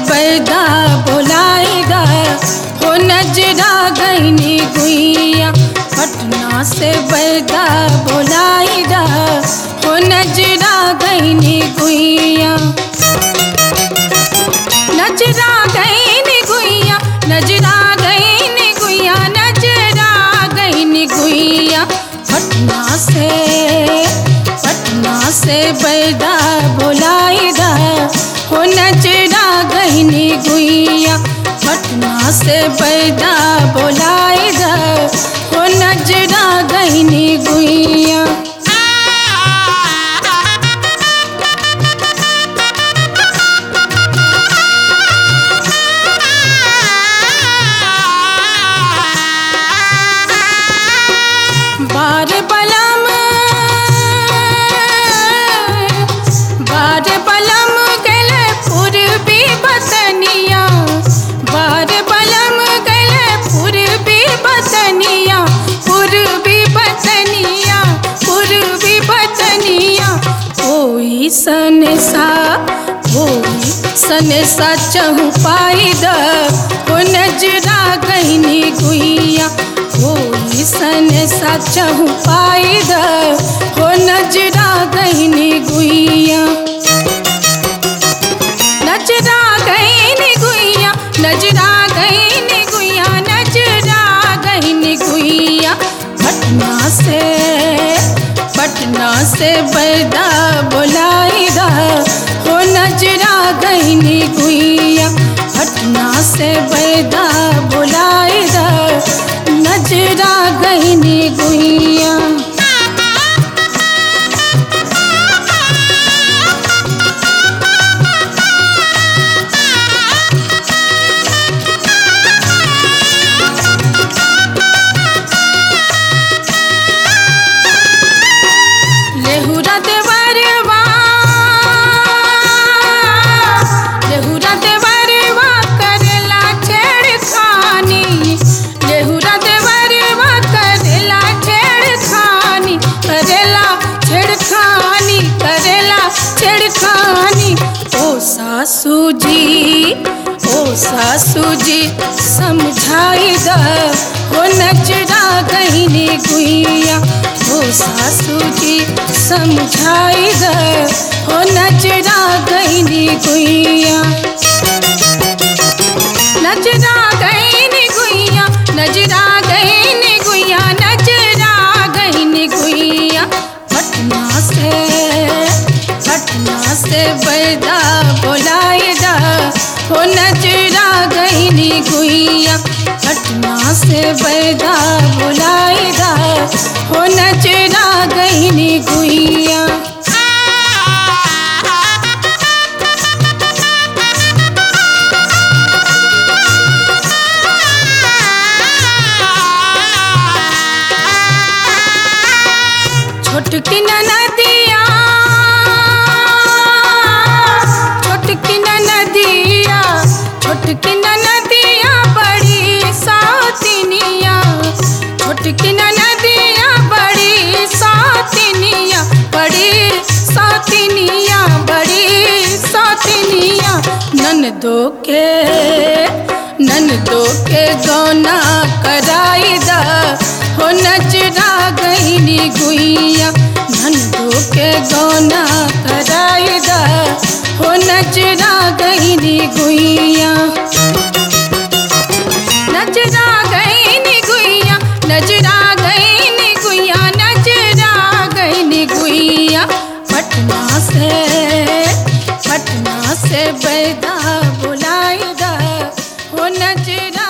बैदा बुलाएगा हो नजरा गईनी गुइया। पटना से बैदा बुलाएगा हो नजरा गईनी गुइया। नजरा गईनी गुइया, नजरा गईनी गुइया, नजरा गईनी गुइया। पटना से बैदा बुलाएगा हो नजरा गईनी गुइया। पटना से बैदा बुलाएगा हो नजरा गईनी गुइया। बार बलम गले पूर्वी बतनिया, बार बलम गले पूर्वी बतनिया, पूर्वी बतनिया, पूर्वी बतनिया। कोई सनसा चहु पाइद हो नजरा गईनी गुइया। कोई सनसा चहु पाइद हो नजरा गईनी गुइया। नजरा गईनी गुइया, नजरा गईनी गुइया, नजरा गईनी गुइया। पटना से बैदा बुलाएगा हो नजरा गईनी गुइया। पटना से बैदा बुलाएगा नजरा गईनी गुइया। लेहुरा देवरवा, लेहुरा देवरवा करेला छेड़खानी, लेहुरा देवरवा करेला छेड़खानी, करेला छेड़खानी, करेला छेड़खानी। ओ सासू जी समझाई द हो नजरा गईनी गुइया। ओ सासू जी समझाई द हो नजरा गईनी गुइया। नजरा गईनी गुइया, नजरा गईनी गुइया, नजरा गईनी गुइया। पटना से बैदा बुलाएगा हो नजरा गईनी गुइया। पटना से बैदा बुलाएगा हो नजरा गईनी गुइया। छोटकी ननदिया, छोटकी ननदिया, छोटकी ननदिया बड़ी सौतिनिया। छोटकी ननदिया बड़ी सौतिनिया, बड़ी सौतिनिया, बड़ी सौतिनिया। ननदो के गौना कराई दा हो नजरा गईनी गुइया। ननदो के गौना कराई दा हो नजरा गईनी गुइया। नजरा गईनी गुइया, नजरा गईनी गुइया, नजरा गईनी गुइया। पटना से बैदा बुलाएगा हो नजरा